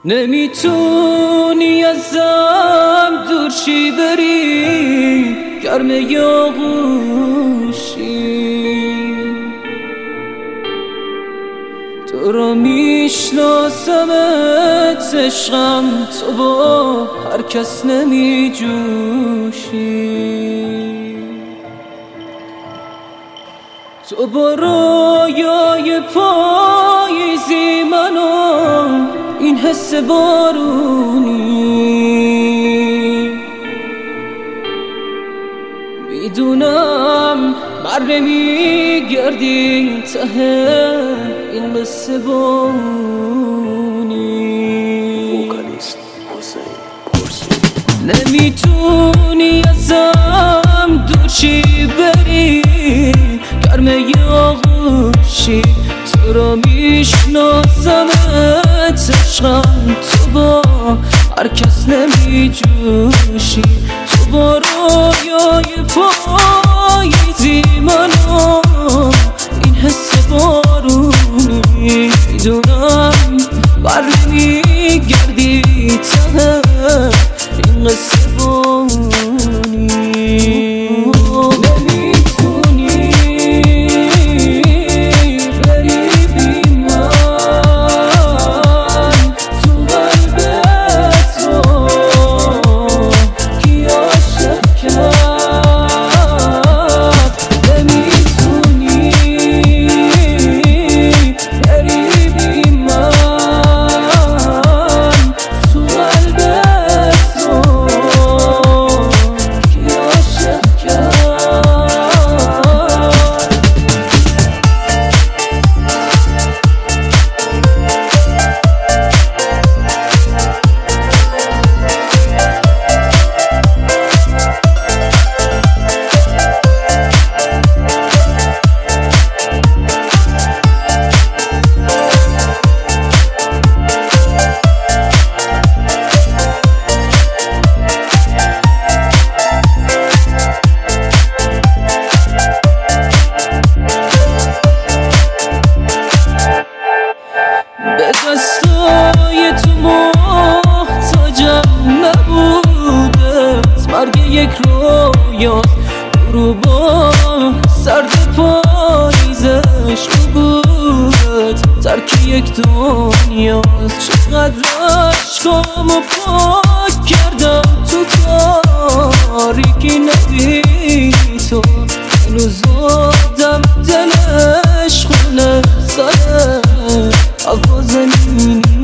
نمیتونی ازم دور شی بری، گرم یاغوشی تو را میشناسمت عشقم، تو با هر کس نمی جوشی. تو با رویای پاییزی منو این حس بارونی، میدونم بر نمیگردی ته این قصه بونی. نمیتونی ازم دور شی بری، گرم یاغوشی تو را میشناسمت عشقم، تو با هر کس نمی جوشی. تو با رویای پاییزی منو این حس بارونی، میدونم بر نمیگردی ته این قصه بونی. دستای تو محتاجم نبودت، مرگ یک رویاست برو با سرد پاییزش بودت، ترک یک دنیاست. چقدر عشقامو پاک کردم تو تاریکی، نبی تو هنوز آدم دلش خونه سره هوا زمینی.